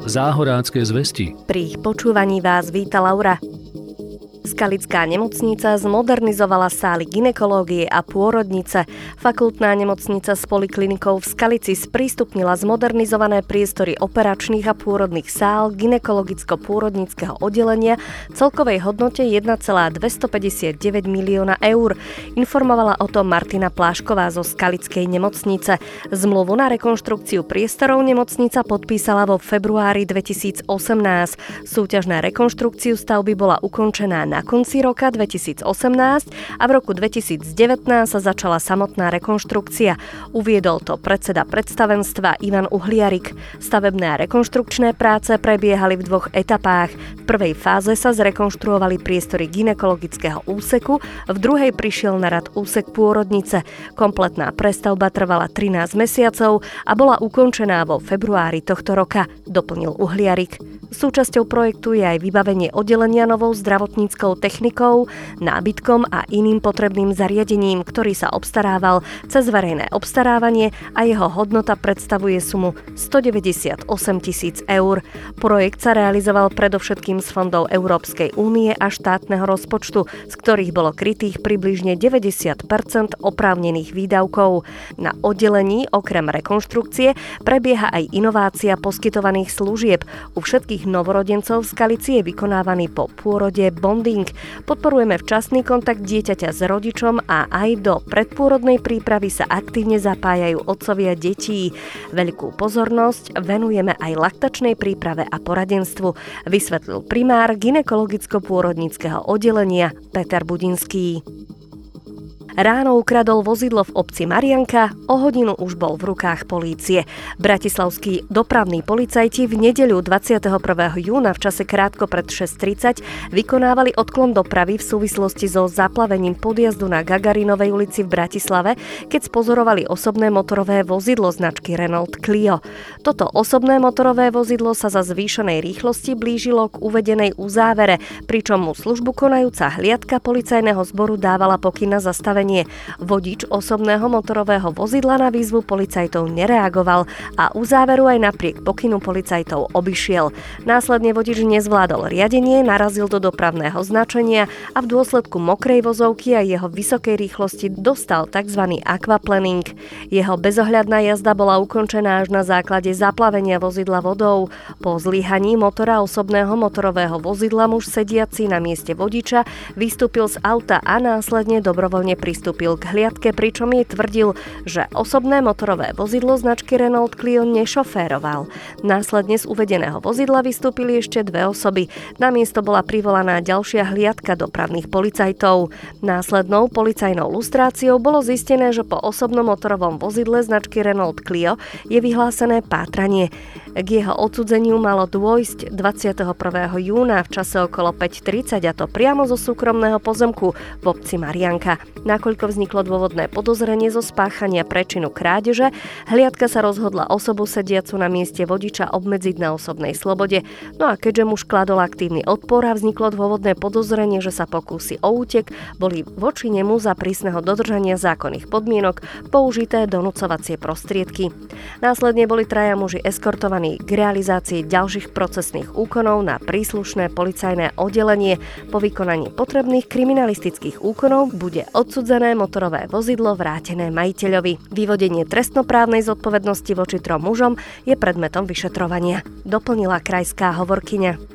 Záhorácké zvesti. Pri ich počúvaní vás víta Laura. Skalická nemocnica zmodernizovala sály gynekológie a pôrodnice. Fakultná nemocnica s poliklinikou v Skalici sprístupnila zmodernizované priestory operačných a pôrodných sál gynekologicko-pôrodnického oddelenia v celkovej hodnote 1,259 milióna eur. Informovala o tom Martina Plášková zo Skalickej nemocnice. Zmluvu na rekonštrukciu priestorov nemocnica podpísala vo februári 2018. Súťaž na rekonštrukciu stavby bola ukončená na konci roka 2018 a v roku 2019 sa začala samotná rekonštrukcia. Uviedol to predseda predstavenstva Ivan Uhliarik. Stavebné a rekonštrukčné práce prebiehali v dvoch etapách. V prvej fáze sa zrekonštruovali priestory gynekologického úseku, v druhej prišiel na rad úsek pôrodnice. Kompletná prestavba trvala 13 mesiacov a bola ukončená vo februári tohto roka, doplnil Uhliarik. Súčasťou projektu je aj vybavenie oddelenia novou zdravotníckou technikou, nábytkom a iným potrebným zariadením, ktorý sa obstarával cez verejné obstarávanie a jeho hodnota predstavuje sumu 198 000 eur. Projekt sa realizoval predovšetkým z fondov Európskej únie a štátneho rozpočtu, z ktorých bolo krytých približne 90% oprávnených výdavkov. Na oddelení okrem rekonštrukcie prebieha aj inovácia poskytovaných služieb. U všetkých novorodencov v Skalici je vykonávaný po pôrode bonding. Podporujeme včasný kontakt dieťaťa s rodičom a aj do predpôrodnej prípravy sa aktívne zapájajú otcovia detí. Veľkú pozornosť venujeme aj laktačnej príprave a poradenstvu, vysvetlil primár gynekologicko-pôrodníckeho oddelenia Peter Budinský. Ráno ukradol vozidlo v obci Marianka, o hodinu už bol v rukách polície. Bratislavskí dopravní policajti v nedeľu 21. júna v čase krátko pred 6:30 vykonávali odklon dopravy v súvislosti so zaplavením podjazdu na Gagarinovej ulici v Bratislave, keď spozorovali osobné motorové vozidlo značky Renault Clio. Toto osobné motorové vozidlo sa za zvýšenej rýchlosti blížilo k uvedenej uzávere, pričom mu službu konajúca hliadka policajného zboru dávala pokyn na zastavenie. Vodič osobného motorového vozidla na výzvu policajtov nereagoval a uzáveru aj napriek pokynu policajtov obišiel. Následne vodič nezvládol riadenie, narazil do dopravného značenia a v dôsledku mokrej vozovky a jeho vysokej rýchlosti dostal tzv. Aquaplaning. Jeho bezohľadná jazda bola ukončená až na základe zaplavenia vozidla vodou. Po zlyhaní motora osobného motorového vozidla muž sediaci na mieste vodiča vystúpil z auta a následne dobrovoľne pristúpil k hliadke, pričom jej tvrdil, že osobné motorové vozidlo značky Renault Clio nešoféroval. Následne z uvedeného vozidla vystúpili ešte dve osoby. Na miesto bola privolaná ďalšia hliadka dopravných policajtov. Následnou policajnou lustráciou bolo zistené, že po osobnom motorovom vozidle značky Renault Clio je vyhlásené pátranie. K jeho odsudzeniu malo dôjsť 21. júna v čase okolo 5:30, a to priamo zo súkromného pozemku v obci Marianka. Nakoľko vzniklo dôvodné podozrenie zo spáchania prečinu krádeže, hliadka sa rozhodla osobu sediacu na mieste vodiča obmedziť na osobnej slobode. No a keďže muž kladol aktívny odpor a vzniklo dôvodné podozrenie, že sa pokúsi o útek, boli voči nemu za prísneho dodržania zákonných podmienok použité donúcovacie prostriedky. Následne boli traja muži eskortovaní k realizácii ďalších procesných úkonov na príslušné policajné oddelenie. Po vykonaní potrebných kriminalistických úkonov bude odsudzené motorové vozidlo vrátené majiteľovi. Vyvodenie trestnoprávnej zodpovednosti voči trom mužom je predmetom vyšetrovania, doplnila krajská hovorkyňa.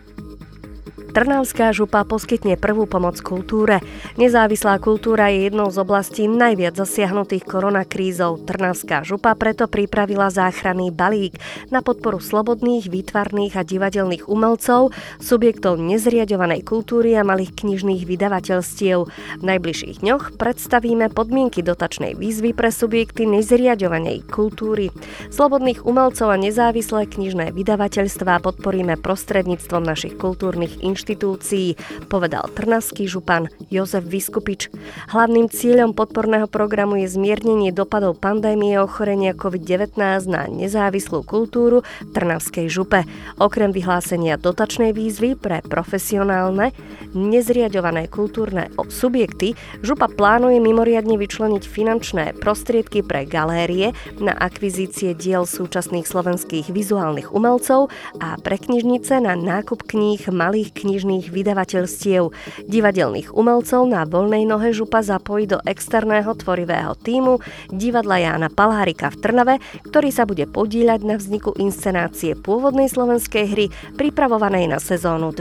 Trnavská župa poskytne prvú pomoc kultúre. Nezávislá kultúra je jednou z oblastí najviac zasiahnutých koronakrízou. Trnavská župa preto pripravila záchranný balík na podporu slobodných, výtvarných a divadelných umelcov, subjektov nezriaďovanej kultúry a malých knižných vydavateľstiev. V najbližších dňoch predstavíme podmienky dotačnej výzvy pre subjekty nezriaďovanej kultúry. Slobodných umelcov a nezávislé knižné vydavateľstvá podporíme prostredníctvom našich kultúrnych inštitúcií inštitúcií, povedal trnavský župan Jozef Viskupič. Hlavným cieľom podporného programu je zmiernenie dopadov pandémie ochorenia COVID-19 na nezávislú kultúru v Trnavskej župe. Okrem vyhlásenia dotačnej výzvy pre profesionálne, nezriaďované kultúrne subjekty, župa plánuje mimoriadne vyčleniť finančné prostriedky pre galérie na akvizície diel súčasných slovenských vizuálnych umelcov a pre knižnice na nákup kníh malých knižných vydavateľstiev. Divadelných umelcov na voľnej nohe župa zapojí do externého tvorivého tímu divadla Jána Palárika v Trnave, ktorý sa bude podieľať na vzniku inscenácie pôvodnej slovenskej hry pripravovanej na sezónu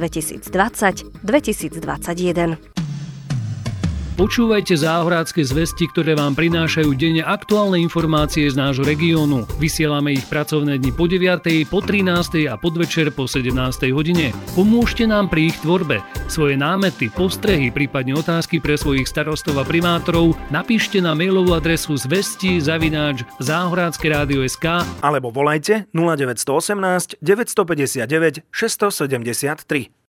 2020-2021. Počúvajte záhradské zvesti, ktoré vám prinášajú denne aktuálne informácie z nášho regiónu. Vysielame ich pracovné dni po 9., po 13. a podvečer po 17. hodine. Pomôžte nám pri ich tvorbe. Svoje námety, postrehy, prípadne otázky pre svojich starostov a primátorov napíšte na mailovú adresu zvesti@záhradskeradio.sk alebo volajte 0918 959 673.